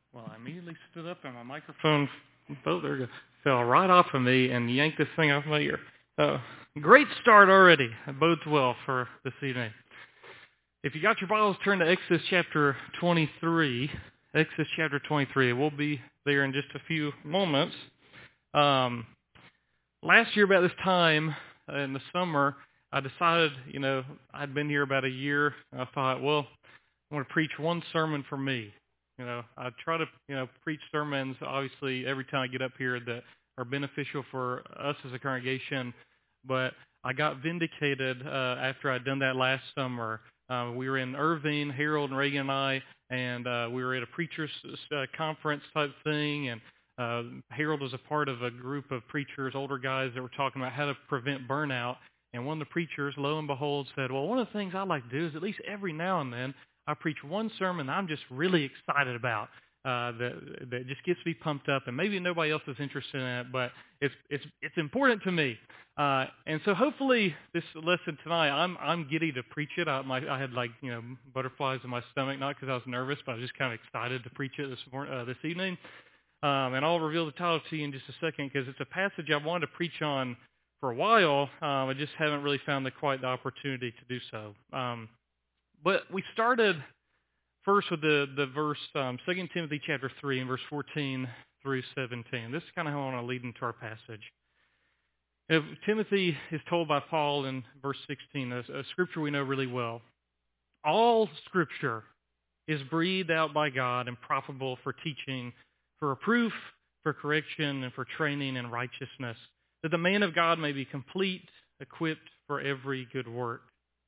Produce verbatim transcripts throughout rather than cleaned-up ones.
Well, I immediately stood up and my microphone oh, there we go, fell right off of me and yanked this thing off my ear. Uh, great start already. It bodes well for this evening. If you got your Bibles, turn to Exodus chapter twenty-three. Exodus chapter twenty-three. We'll be there in just a few moments. Um, last year about this time uh, in the summer, I decided, you know, I'd been here about a year. And I thought, well, I want to preach one sermon for me. You know, I try to, you know, preach sermons, obviously, every time I get up here that are beneficial for us as a congregation. But I got vindicated uh, after I'd done that last summer. Uh, we were in Irving, Harold and Reagan and I, and uh, we were at a preachers uh, conference type thing. And uh, Harold was a part of a group of preachers, older guys that were talking about how to prevent burnout. And one of the preachers, lo and behold, said, well, one of the things I like to do is at least every now and then I preach one sermon that I'm just really excited about, uh, that that just gets me pumped up, and maybe nobody else is interested in it, but it's it's it's important to me. Uh, and so hopefully this lesson tonight, I'm I'm giddy to preach it. I, my, I had like you know butterflies in my stomach, not because I was nervous, but I was just kind of excited to preach it this morning, uh, this evening. Um, and I'll reveal the title to you in just a second because it's a passage I wanted to preach on for a while. Um, I just haven't really found the, quite the opportunity to do so. Um, But we started first with the, the verse, um, Second Timothy chapter three and verse fourteen through seventeen. This is kind of how I want to lead into our passage. If Timothy is told by Paul in verse sixteen, a, a scripture we know really well. All scripture is breathed out by God and profitable for teaching, for reproof, for correction, and for training in righteousness, that the man of God may be complete, equipped for every good work.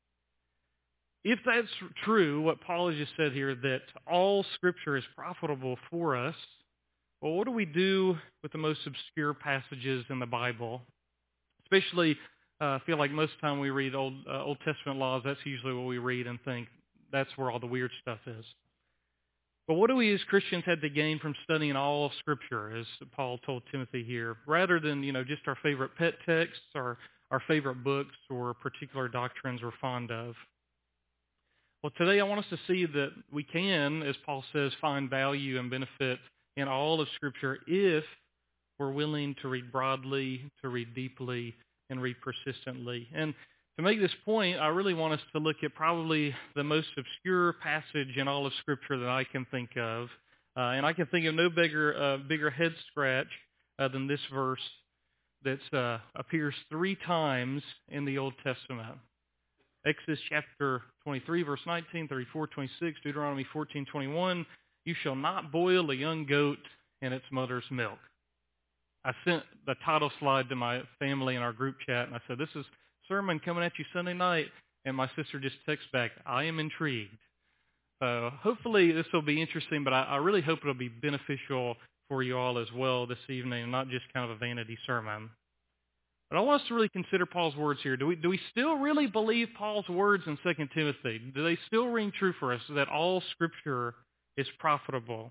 If that's true, what Paul has just said here, that all Scripture is profitable for us, well, what do we do with the most obscure passages in the Bible? Especially, uh, I feel like most of the time we read Old, uh, Old Testament laws, that's usually what we read and think that's where all the weird stuff is. But what do we as Christians have to gain from studying all of Scripture, as Paul told Timothy here, rather than, you know, just our favorite pet texts or our favorite books or particular doctrines we're fond of? Well, today I want us to see that we can, as Paul says, find value and benefit in all of Scripture if we're willing to read broadly, to read deeply, and read persistently. And to make this point, I really want us to look at probably the most obscure passage in all of Scripture that I can think of. Uh, and I can think of no bigger, uh, bigger head scratch uh, than this verse that uh, appears three times in the Old Testament. Exodus chapter twenty-three, verse nineteen, thirty-four, twenty-six, Deuteronomy fourteen, twenty-one, you shall not boil a young goat in its mother's milk. I sent the title slide to my family in our group chat, and I said, this is sermon coming at you Sunday night, and my sister just texts back, I am intrigued. So hopefully this will be interesting, but I, I really hope it'll be beneficial for you all as well this evening, and not just kind of a vanity sermon. But I want us to really consider Paul's words here. Do we do we still really believe Paul's words in Second Timothy? Do they still ring true for us that all Scripture is profitable?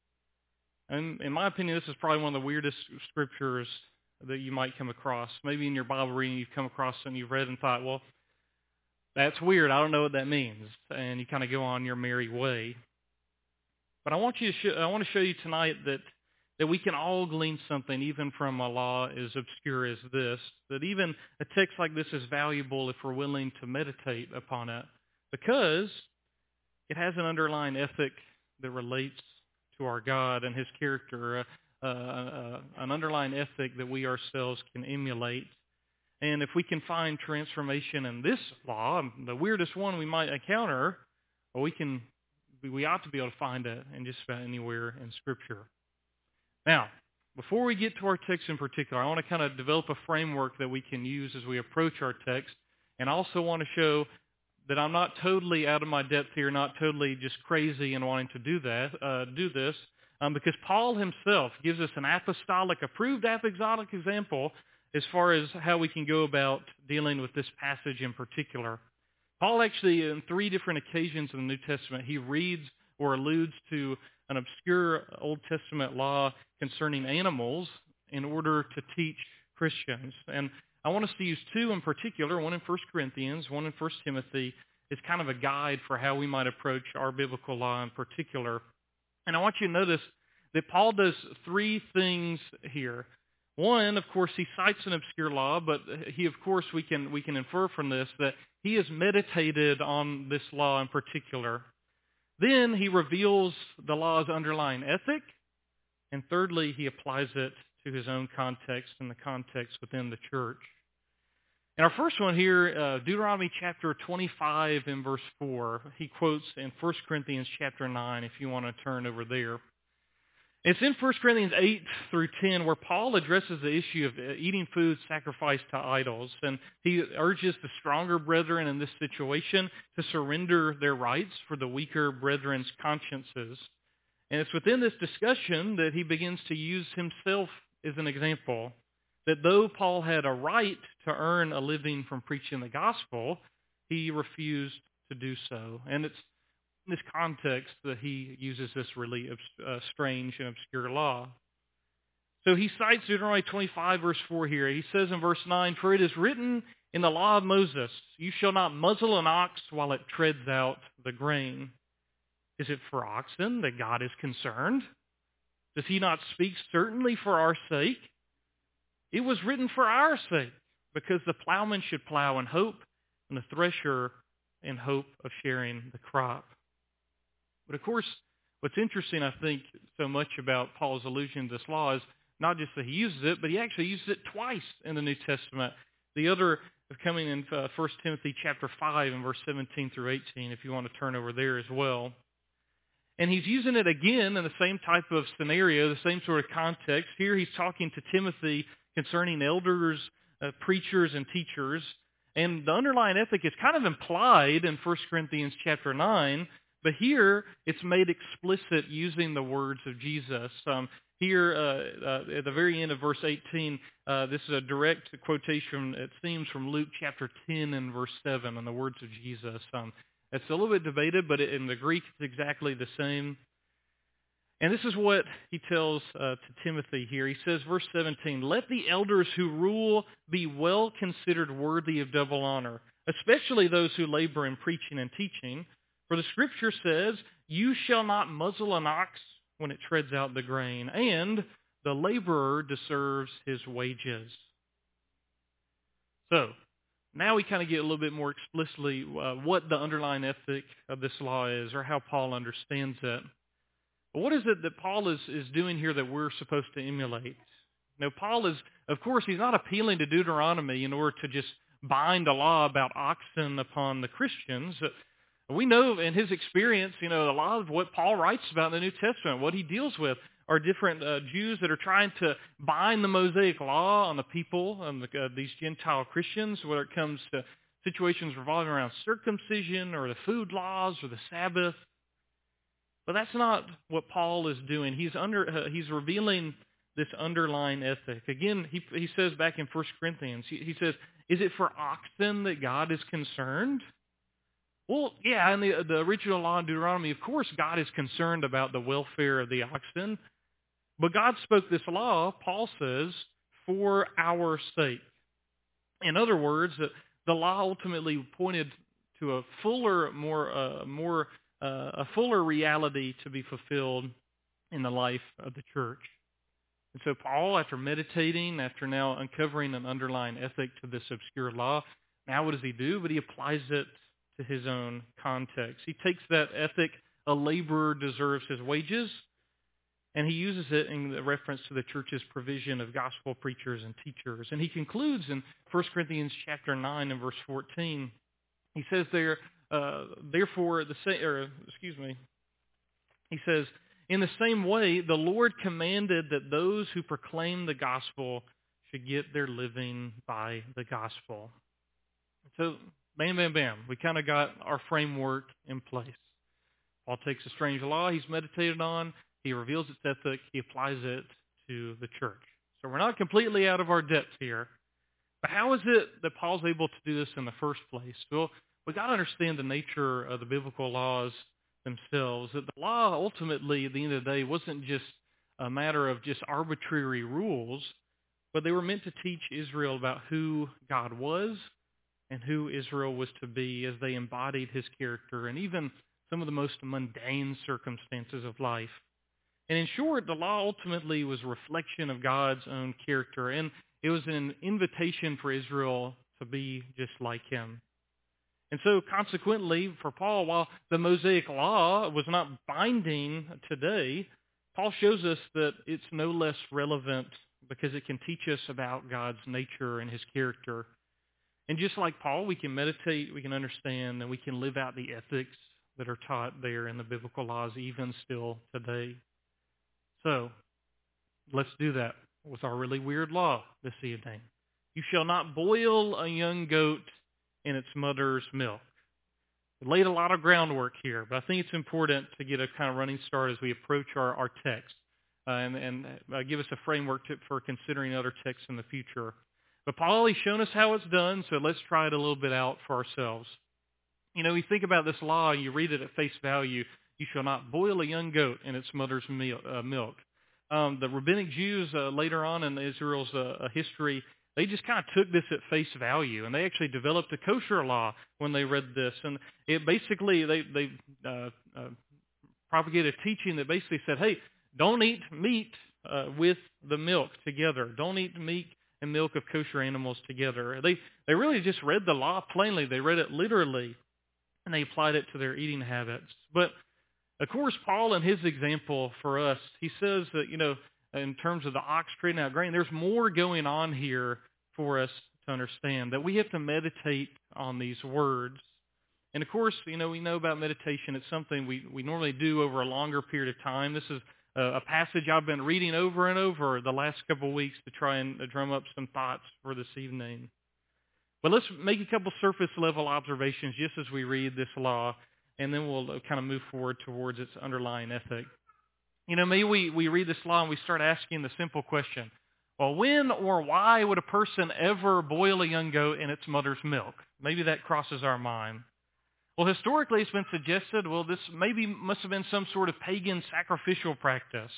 And in my opinion, this is probably one of the weirdest Scriptures that you might come across. Maybe in your Bible reading you've come across something you've read and thought, well, that's weird. I don't know what that means. And you kind of go on your merry way. But I want you to sh- I want to show you tonight that that we can all glean something even from a law as obscure as this, that even a text like this is valuable if we're willing to meditate upon it, because it has an underlying ethic that relates to our God and His character, uh, uh, uh, an underlying ethic that we ourselves can emulate. And if we can find transformation in this law, the weirdest one we might encounter, well, we can, we ought to be able to find it in just about anywhere in Scripture. Now, before we get to our text in particular, I want to kind of develop a framework that we can use as we approach our text, and I also want to show that I'm not totally out of my depth here, not totally just crazy in wanting to do that, uh, do this, um, because Paul himself gives us an apostolic, approved apostolic example as far as how we can go about dealing with this passage in particular. Paul actually, in three different occasions in the New Testament, he reads or alludes to an obscure Old Testament law concerning animals in order to teach Christians. And I want us to use two in particular, one in First Corinthians, one in First Timothy, as kind of a guide for how we might approach our biblical law in particular. And I want you to notice that Paul does three things here. One, of course, he cites an obscure law, but he, of course, we can we can infer from this that he has meditated on this law in particular. Then he reveals the law's underlying ethic, and thirdly, he applies it to his own context and the context within the church. And our first one here, uh, Deuteronomy chapter twenty-five in verse four, he quotes in First Corinthians chapter nine, if you want to turn over there. It's in First Corinthians eight through ten where Paul addresses the issue of eating food sacrificed to idols. And he urges the stronger brethren in this situation to surrender their rights for the weaker brethren's consciences. And it's within this discussion that he begins to use himself as an example. That though Paul had a right to earn a living from preaching the gospel, he refused to do so. And it's in this context that he uses this really uh, strange and obscure law. So he cites Deuteronomy twenty-five, verse four here. He says in verse nine, "For it is written in the law of Moses, you shall not muzzle an ox while it treads out the grain." Is it for oxen that God is concerned? Does he not speak certainly for our sake? It was written for our sake, because the plowman should plow in hope, and the thresher in hope of sharing the crop. But of course, what's interesting, I think, so much about Paul's allusion to this law is not just that he uses it, but he actually uses it twice in the New Testament. The other coming in uh, First Timothy chapter five and verse seventeen through eighteen, if you want to turn over there as well. And he's using it again in the same type of scenario, the same sort of context. Here he's talking to Timothy concerning elders, uh, preachers, and teachers. And the underlying ethic is kind of implied in First Corinthians chapter nine, but here it's made explicit using the words of Jesus. Um, here uh, uh, at the very end of verse eighteen, uh, this is a direct quotation, it seems, from Luke chapter ten and verse seven, and the words of Jesus. Um, it's a little bit debated, but in the Greek it's exactly the same. And this is what he tells uh, to Timothy here. He says, verse seventeen, "Let the elders who rule be well considered worthy of double honor, especially those who labor in preaching and teaching. For the Scripture says, you shall not muzzle an ox when it treads out the grain, and the laborer deserves his wages." So, now we kind of get a little bit more explicitly uh, what the underlying ethic of this law is, or how Paul understands it. But what is it that Paul is, is doing here that we're supposed to emulate? Now, Paul is, of course, he's not appealing to Deuteronomy in order to just bind a law about oxen upon the Christians. We know in his experience, you know, a lot of what Paul writes about in the New Testament, what he deals with, are different uh, Jews that are trying to bind the Mosaic law on the people, on the, uh, these Gentile Christians, whether it comes to situations revolving around circumcision or the food laws or the Sabbath. But that's not what Paul is doing. He's under uh, he's revealing this underlying ethic. Again, he he says back in First Corinthians, he, he says, "Is it for oxen that God is concerned?" Well, yeah, in the the original law in Deuteronomy, of course, God is concerned about the welfare of the oxen. But God spoke this law, Paul says, for our sake. In other words, the law ultimately pointed to a fuller, more uh, more Uh, a fuller reality to be fulfilled in the life of the church. And so Paul, after meditating, after now uncovering an underlying ethic to this obscure law, now what does he do? But he applies it to his own context. He takes that ethic, a laborer deserves his wages, and he uses it in reference to the church's provision of gospel preachers and teachers. And he concludes in First Corinthians chapter nine and verse fourteen. He says there, Uh, therefore, the sa- or, excuse me, he says, "In the same way, the Lord commanded that those who proclaim the gospel should get their living by the gospel." So, bam, bam, bam, we kind of got our framework in place. Paul takes a strange law he's meditated on, he reveals its ethic, he applies it to the church. So we're not completely out of our depth here. But how is it that Paul's able to do this in the first place? Well, we've got to understand the nature of the biblical laws themselves. That the law ultimately, at the end of the day, wasn't just a matter of just arbitrary rules, but they were meant to teach Israel about who God was and who Israel was to be as they embodied his character and even some of the most mundane circumstances of life. And in short, the law ultimately was a reflection of God's own character, and it was an invitation for Israel to be just like him. And so consequently, for Paul, while the Mosaic law was not binding today, Paul shows us that it's no less relevant because it can teach us about God's nature and his character. And just like Paul, we can meditate, we can understand, and we can live out the ethics that are taught there in the biblical laws even still today. So, let's do that with our really weird law this evening. You shall not boil a young goat in its mother's milk. We laid a lot of groundwork here, but I think it's important to get a kind of running start as we approach our, our text uh, and, and uh, give us a framework to, for considering other texts in the future. But Paul, he's shown us how it's done, so let's try it a little bit out for ourselves. You know, you think about this law, you read it at face value, you shall not boil a young goat in its mother's meal, uh, milk. Um, the rabbinic Jews uh, later on in Israel's uh, history, they just kind of took this at face value, and they actually developed a kosher law when they read this. And it basically, they, they uh, uh, propagated a teaching that basically said, hey, don't eat meat uh, with the milk together. Don't eat meat and milk of kosher animals together. They, they really just read the law plainly. They read it literally, and they applied it to their eating habits. But of course, Paul, in his example for us, he says that, you know, in terms of the ox trading out grain, there's more going on here for us to understand, that we have to meditate on these words. And of course, you know, we know about meditation. It's something we, we normally do over a longer period of time. This is a, a passage I've been reading over and over the last couple of weeks to try and drum up some thoughts for this evening. But let's make a couple surface level observations just as we read this law, and then we'll kind of move forward towards its underlying ethic. You know, maybe we, we read this law and we start asking the simple question, well, when or why would a person ever boil a young goat in its mother's milk? Maybe that crosses our mind. Well, historically it's been suggested, well, this maybe must have been some sort of pagan sacrificial practice.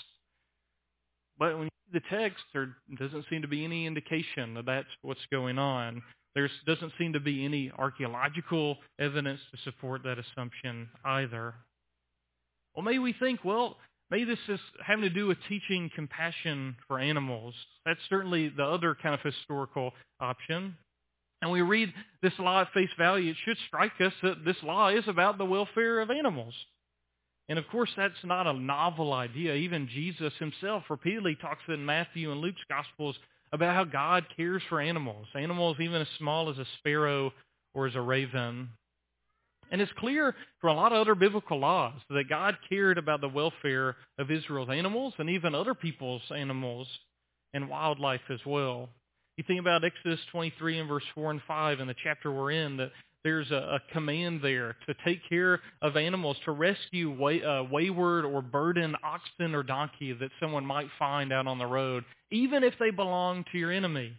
But when you read the text, there doesn't seem to be any indication that that's what's going on. There doesn't seem to be any archaeological evidence to support that assumption either. Well, maybe we think, well, maybe this is having to do with teaching compassion for animals. That's certainly the other kind of historical option. And we read this law at face value, it should strike us that this law is about the welfare of animals. And of course, that's not a novel idea. Even Jesus himself repeatedly talks in Matthew and Luke's Gospels about how God cares for animals, animals even as small as a sparrow or as a raven. And it's clear from a lot of other biblical laws that God cared about the welfare of Israel's animals and even other people's animals and wildlife as well. You think about Exodus twenty-three and verse four and five in the chapter we're in, that there's a, a command there to take care of animals, to rescue way, uh, wayward or burdened oxen or donkey that someone might find out on the road, even if they belong to your enemy.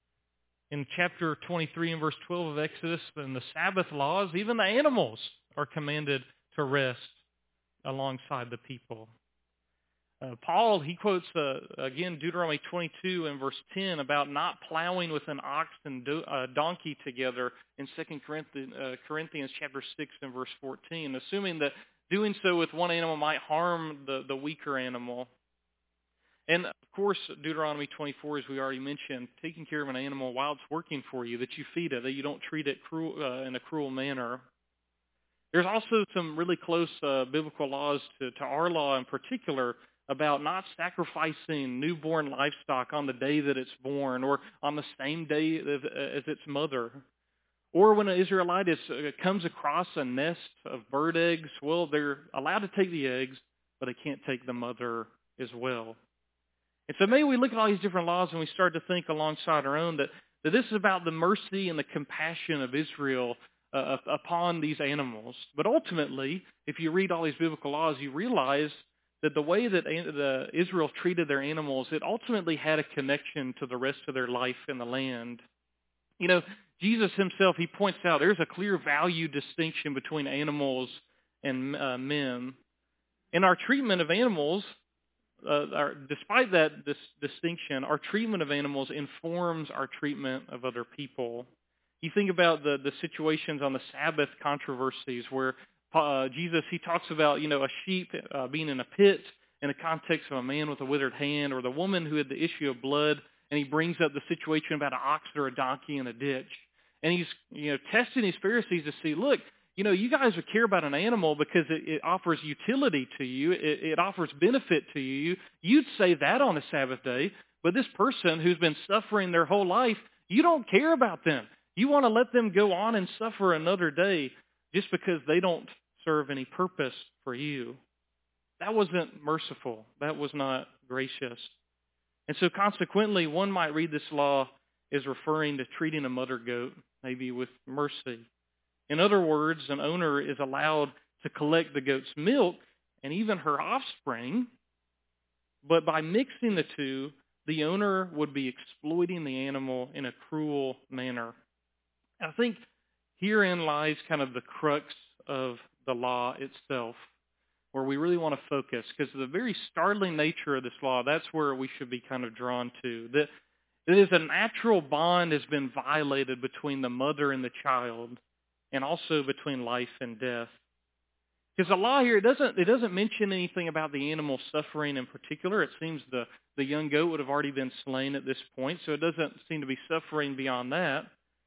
In chapter twenty-three and verse twelve of Exodus, in the Sabbath laws, even the animals are commanded to rest alongside the people. Uh, Paul, he quotes, uh, again, Deuteronomy twenty-two and verse ten about not plowing with an ox and do, uh, donkey together in Second Corinthians, uh, Corinthians chapter six and verse fourteen, assuming that doing so with one animal might harm the, the weaker animal. And, of course, Deuteronomy twenty-four, as we already mentioned, taking care of an animal while it's working for you, that you feed it, that you don't treat it cruel, uh, in a cruel manner. There's also some really close uh, biblical laws to, to our law in particular about not sacrificing newborn livestock on the day that it's born or on the same day as, as its mother. Or when an Israelite is, uh, comes across a nest of bird eggs, well, they're allowed to take the eggs, but they can't take the mother as well. And so maybe we look at all these different laws and we start to think alongside our own that, that this is about the mercy and the compassion of Israel uh, upon these animals. But ultimately, if you read all these biblical laws, you realize that the way that the Israel treated their animals, it ultimately had a connection to the rest of their life in the land. You know, Jesus himself, he points out there's a clear value distinction between animals and uh, men. In our treatment of animals, uh, our, despite that dis- distinction, our treatment of animals informs our treatment of other people. You think about the, the situations on the Sabbath controversies where Uh, Jesus, he talks about, you know, a sheep uh, being in a pit in the context of a man with a withered hand, or the woman who had the issue of blood, and he brings up the situation about an ox or a donkey in a ditch. And he's, you know, testing these Pharisees to see, look, you know, you guys would care about an animal because it, it offers utility to you. It, it offers benefit to you. You'd say that on a Sabbath day. But this person who's been suffering their whole life, you don't care about them. You want to let them go on and suffer another day just because they don't serve any purpose for you. That wasn't merciful. That was not gracious. And so consequently, one might read this law as referring to treating a mother goat maybe with mercy. In other words, an owner is allowed to collect the goat's milk and even her offspring, but by mixing the two, the owner would be exploiting the animal in a cruel manner. I think herein lies kind of the crux of the law itself, where we really want to focus, because the very startling nature of this law, that's where we should be kind of drawn to. That it is a natural bond has been violated between the mother and the child, and also between life and death. Because the law here, it doesn't, it doesn't mention anything about the animal suffering in particular. It seems the, the young goat would have already been slain at this point, so it doesn't seem to be suffering beyond that.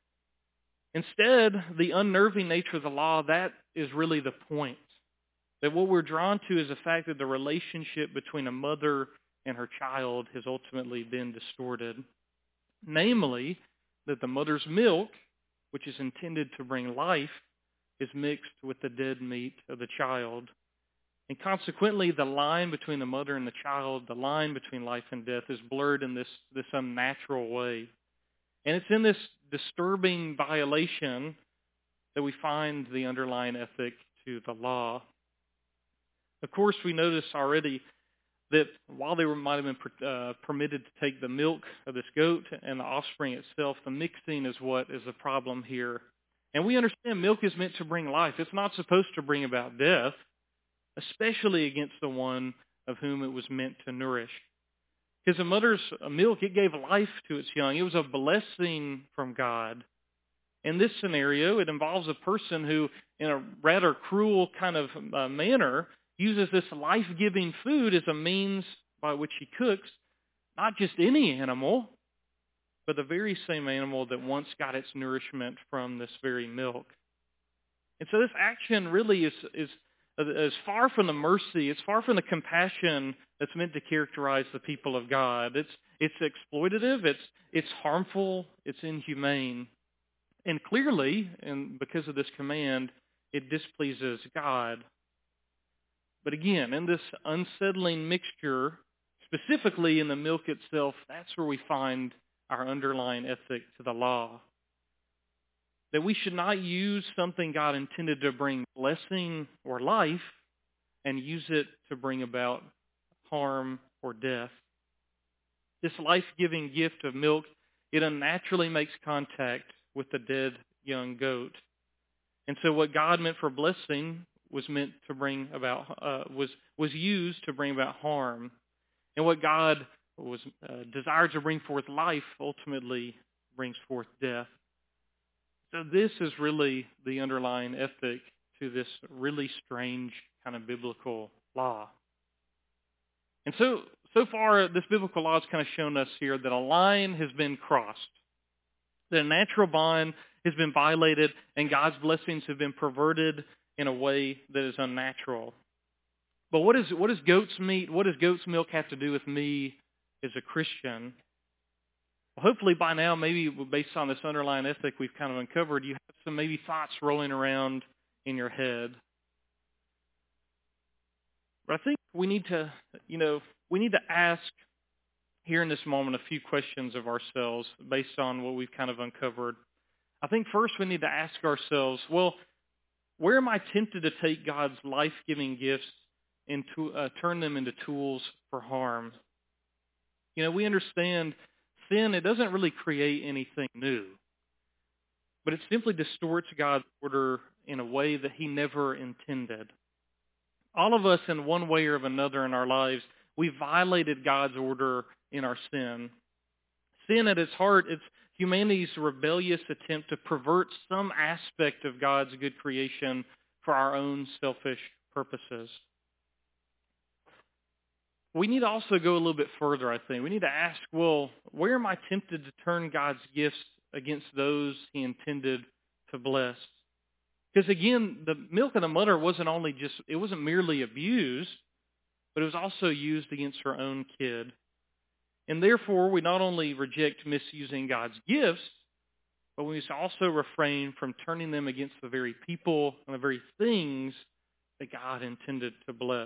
Instead, the unnerving nature of the law, that is really the point. That what we're drawn to is the fact that the relationship between a mother and her child has ultimately been distorted. Namely, that the mother's milk, which is intended to bring life, is mixed with the dead meat of the child. And consequently, the line between the mother and the child, the line between life and death, is blurred in this, this unnatural way. And it's in this disturbing violation that we find the underlying ethic to the law. Of course, we notice already that while they were, might have been uh, permitted to take the milk of this goat and the offspring itself, the mixing is what is the problem here. And we understand milk is meant to bring life. It's not supposed to bring about death, especially against the one of whom it was meant to nourish. Because a mother's milk, it gave life to its young. It was a blessing from God. In this scenario, it involves a person who, in a rather cruel kind of uh, manner, uses this life-giving food as a means by which he cooks not just any animal, but the very same animal that once got its nourishment from this very milk. And so this action really is, is, is far from the mercy, it's far from the compassion that's meant to characterize the people of God. It's, it's exploitative, it's, it's harmful, it's inhumane. And clearly, and because of this command, it displeases God. But again, in this unsettling mixture, specifically in the milk itself, that's where we find our underlying ethic to the law. That we should not use something God intended to bring blessing or life and use it to bring about harm or death. This life-giving gift of milk, it unnaturally makes contact with the dead young goat. And so what God meant for blessing was meant to bring about, uh, was, was used to bring about harm. And what God was uh, desired to bring forth life ultimately brings forth death. So this is really the underlying ethic to this really strange kind of biblical law. And so, so far, this biblical law has kind of shown us here that a line has been crossed, that a natural bond has been violated, and God's blessings have been perverted in a way that is unnatural. But what is what does goat's meat, what does goat's milk have to do with me as a Christian? Well, hopefully by now, maybe based on this underlying ethic we've kind of uncovered, you have some maybe thoughts rolling around in your head. But I think we need to, you know, we need to ask here in this moment a few questions of ourselves based on what we've kind of uncovered. I think first we need to ask ourselves, well, where am I tempted to take God's life-giving gifts and to, uh, turn them into tools for harm? You know, we understand sin, it doesn't really create anything new, but it simply distorts God's order in a way that he never intended. All of us in one way or another in our lives, we violated God's order in our sin. Sin at its heart, it's humanity's rebellious attempt to pervert some aspect of God's good creation for our own selfish purposes. we need to also go a little bit further, I think. We need to ask, well, where am I tempted to turn God's gifts against those he intended to bless? Because again, the milk and the butter wasn't only just, it wasn't merely abused, but it was also used against her own kid. And therefore, we not only reject misusing God's gifts, but we must also refrain from turning them against the very people and the very things that God intended to bless.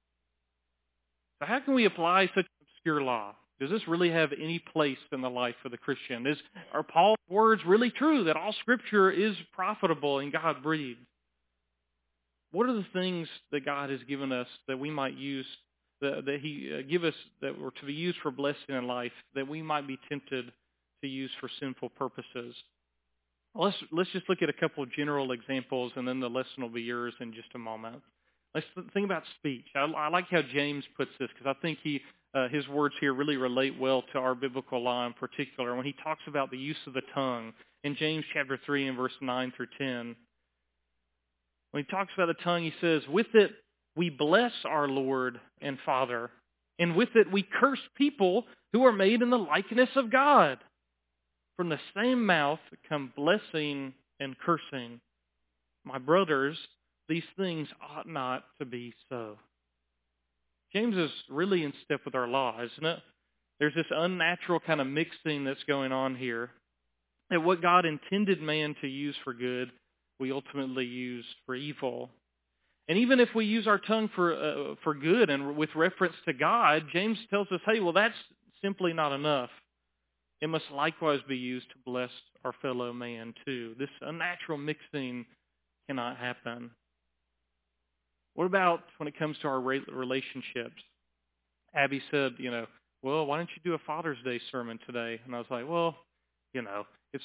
So how can we apply such an obscure law? Does this really have any place in the life of the Christian? Is, are Paul's words really true that all Scripture is profitable and God-breathed? What are the things that God has given us that we might use, that, that he uh, give us that were to be used for blessing in life, that we might be tempted to use for sinful purposes? Let's, let's just look at a couple of general examples, and then the lesson will be yours in just a moment. Let's think about speech. I, I like how James puts this, because I think he uh, his words here really relate well to our biblical law in particular when he talks about the use of the tongue in James chapter three and verse nine through ten. When he talks about the tongue, he says, with it we bless our Lord and Father, and with it we curse people who are made in the likeness of God. From the same mouth come blessing and cursing. My brothers, these things ought not to be so. James is really in step with our law, isn't it? There's this unnatural kind of mixing that's going on here. That what God intended man to use for good, we ultimately use for evil. And even if we use our tongue for uh, for good and with reference to God, James tells us, hey, well, that's simply not enough. It must likewise be used to bless our fellow man too. This unnatural mixing cannot happen. What about when it comes to our relationships? Abby said, you know, well, why don't you do a Father's Day sermon today? And I was like, well, you know, it's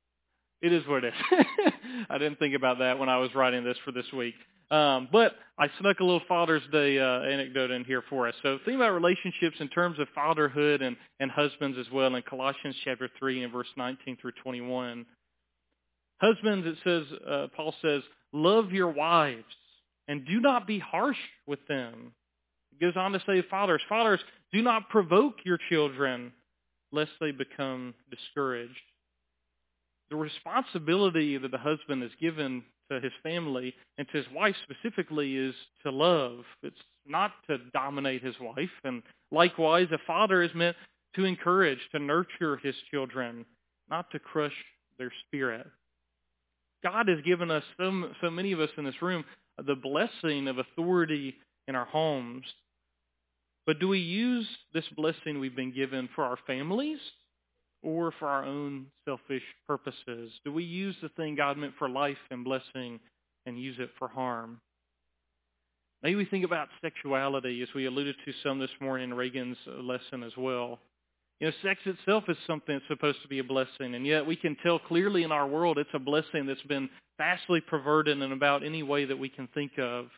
it is what it is. I didn't think about that when I was writing this for this week. Um, but I snuck a little Father's Day uh, anecdote in here for us. So think about relationships in terms of fatherhood and, and husbands as well in Colossians chapter three and verse nineteen through twenty-one. Husbands, it says, uh, Paul says, love your wives and do not be harsh with them. It goes on to say, fathers, fathers, do not provoke your children lest they become discouraged. The responsibility that the husband is given to his family and to his wife specifically is to love. It's not to dominate his wife. And likewise, a father is meant to encourage, to nurture his children, not to crush their spirit. God has given us, so, so many of us in this room, the blessing of authority in our homes. But do we use this blessing we've been given for our families or for our own selfish purposes? Do we use the thing God meant for life and blessing and use it for harm? Maybe we think about sexuality, as we alluded to some this morning in Reagan's lesson as well. You know, sex itself is something that's supposed to be a blessing, and yet we can tell clearly in our world it's a blessing that's been vastly perverted in about any way that we can think of.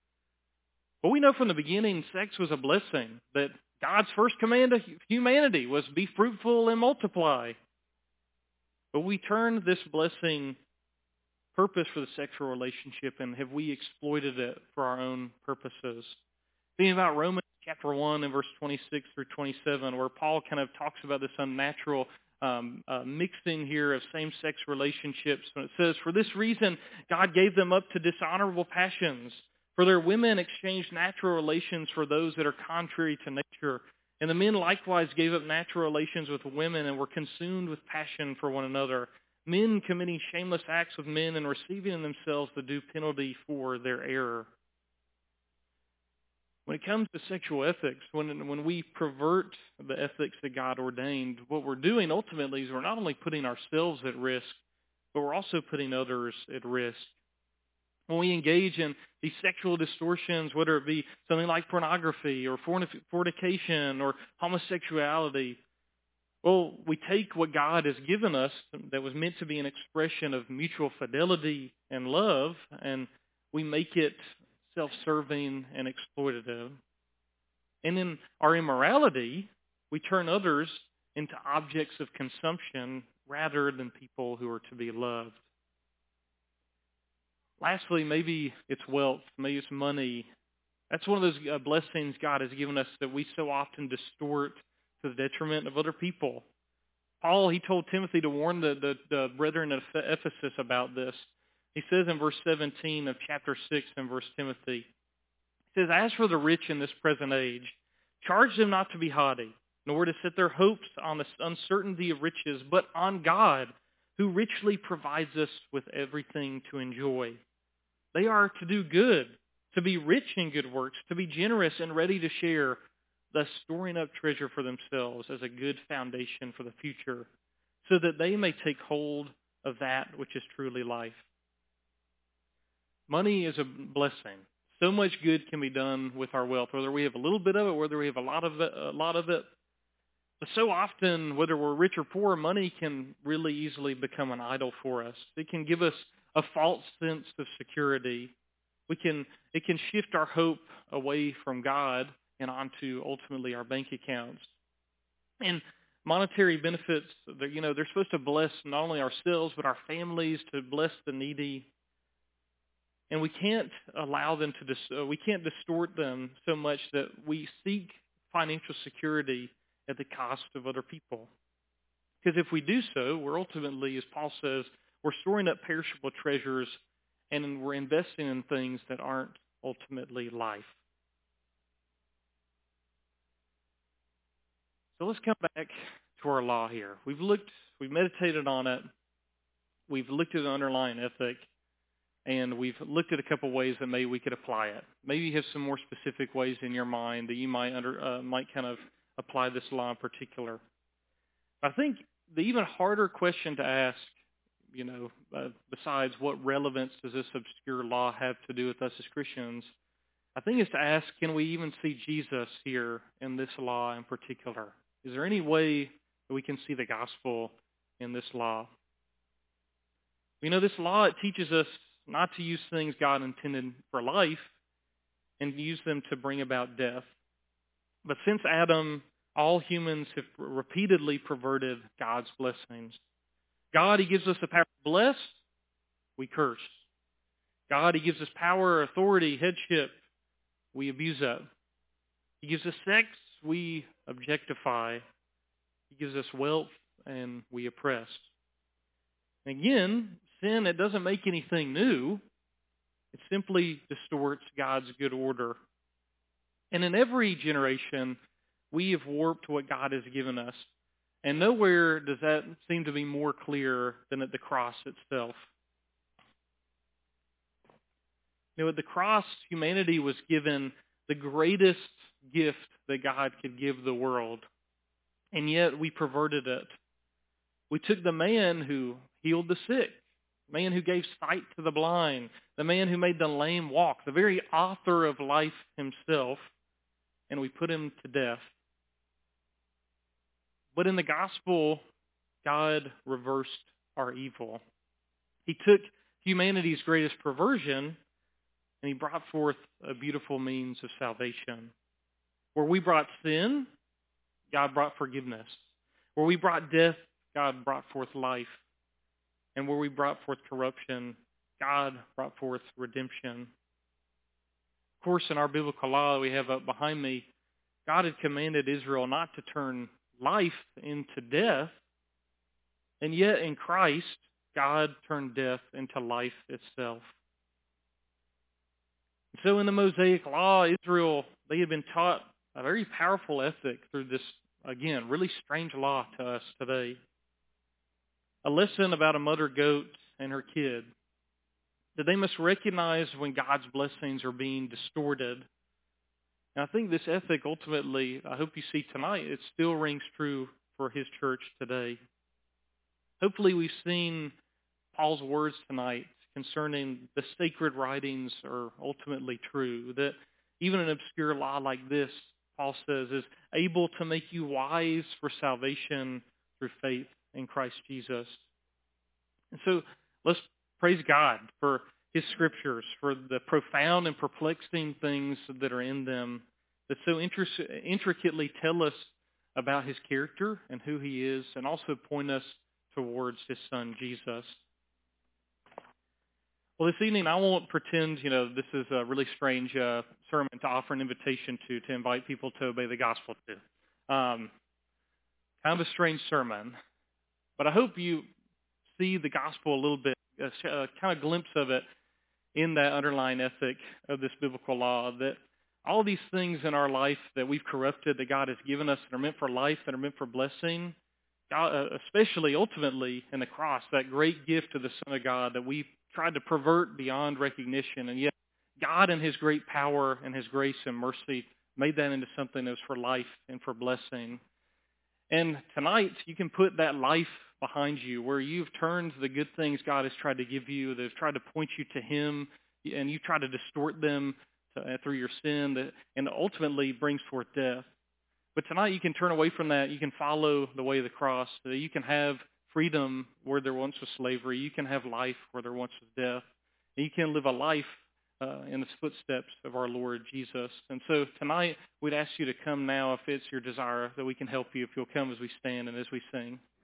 But we know from the beginning sex was a blessing, that God's first command to humanity was be fruitful and multiply. But we turned this blessing purpose for the sexual relationship, and have we exploited it for our own purposes? Thinking about Romans chapter one and verse twenty-six through twenty-seven, where Paul kind of talks about this unnatural um, uh, mixing here of same-sex relationships. When it says, for this reason, God gave them up to dishonorable passions. For their women exchanged natural relations for those that are contrary to nature. And the men likewise gave up natural relations with women and were consumed with passion for one another, men committing shameless acts with men and receiving in themselves the due penalty for their error. When it comes to sexual ethics, when when we pervert the ethics that God ordained, what we're doing ultimately is we're not only putting ourselves at risk, but we're also putting others at risk. When we engage in these sexual distortions, whether it be something like pornography or fornication or homosexuality, well, we take what God has given us that was meant to be an expression of mutual fidelity and love, and we make it self-serving and exploitative. And in our immorality, we turn others into objects of consumption rather than people who are to be loved. Lastly, maybe it's wealth, maybe it's money That's one of those uh, blessings God has given us that we so often distort to the detriment of other people. Paul, he told Timothy to warn the, the, the brethren of Ephesus about this. He says in verse seventeen of chapter six in verse Timothy, he says, "As for the rich in this present age, charge them not to be haughty, nor to set their hopes on the uncertainty of riches, but on God, who richly provides us with everything to enjoy. They are to do good, to be rich in good works, to be generous and ready to share, thus storing up treasure for themselves as a good foundation for the future, so that they may take hold of that which is truly life." Money is a blessing. So much good can be done with our wealth, whether we have a little bit of it, whether we have a lot of it, a lot of it. But so often, whether we're rich or poor, money can really easily become an idol for us. It can give us a false sense of security. We can, it can shift our hope away from God and onto ultimately our bank accounts. And monetary benefits, you know, they're supposed to bless not only ourselves but our families, to bless the needy. And we can't allow them to, dis- uh, we can't distort them so much that we seek financial security at the cost of other people. Because if we do so, we're ultimately, as Paul says, we're storing up perishable treasures and we're investing in things that aren't ultimately life. So let's come back to our law here. We've looked, we've meditated on it. We've looked at the underlying ethic. And we've looked at a couple ways that maybe we could apply it. Maybe you have some more specific ways in your mind that you might under, uh, might kind of apply this law in particular. I think the even harder question to ask, you know, uh, besides what relevance does this obscure law have to do with us as Christians, I think is to ask, can we even see Jesus here in this law in particular? Is there any way that we can see the gospel in this law? You know, this law, it teaches us not to use things God intended for life and use them to bring about death. But since Adam, all humans have repeatedly perverted God's blessings. God, he gives us the power to bless, we curse. God, he gives us power, authority, headship, we abuse that. He gives us sex, we objectify. He gives us wealth, and we oppress. Again, sin, it doesn't make anything new. It simply distorts God's good order. And in every generation, we have warped what God has given us. And nowhere does that seem to be more clear than at the cross itself. You know, at the cross, humanity was given the greatest gift that God could give the world. And yet we perverted it. We took the man who healed the sick, the man who gave sight to the blind, the man who made the lame walk, the very author of life himself, and we put him to death. But in the gospel, God reversed our evil. He took humanity's greatest perversion and he brought forth a beautiful means of salvation. Where we brought sin, God brought forgiveness. Where we brought death, God brought forth life. And where we brought forth corruption, God brought forth redemption. Of course, in our biblical law that we have up behind me, God had commanded Israel not to turn life into death. And yet in Christ, God turned death into life itself. So in the Mosaic Law, Israel, they had been taught a very powerful ethic through this, again, really strange law to us today. A lesson about a mother goat and her kid. That they must recognize when God's blessings are being distorted. And I think this ethic ultimately, I hope you see tonight, it still rings true for his church today. Hopefully we've seen Paul's words tonight concerning the sacred writings are ultimately true. That even an obscure law like this, Paul says, is able to make you wise for salvation through faith in Christ Jesus. And so let's praise God for his scriptures, for the profound and perplexing things that are in them that so intricately tell us about his character and who he is, and also point us towards his son, Jesus. Well, this evening I won't pretend, you know, this is a really strange uh, sermon to offer an invitation to, to invite people to obey the gospel to. Um, kind of a strange sermon, but I hope you see the gospel a little bit, a, a kind of glimpse of it in that underlying ethic of this biblical law, that all these things in our life that we've corrupted, that God has given us, that are meant for life, that are meant for blessing, God, uh, especially ultimately in the cross, that great gift of the Son of God that we tried to pervert beyond recognition, and yet God in his great power and his grace and mercy made that into something that was for life and for blessing. And tonight, you can put that life behind you where you've turned the good things God has tried to give you, that have tried to point you to him, and you try to distort them to, uh, through your sin, that, and ultimately brings forth death. But tonight you can turn away from that. You can follow the way of the cross. So you can have freedom where there once was slavery. You can have life where there once was death. And you can live a life uh, in the footsteps of our Lord Jesus. And so tonight we'd ask you to come now if it's your desire, that we can help you if you'll come as we stand and as we sing.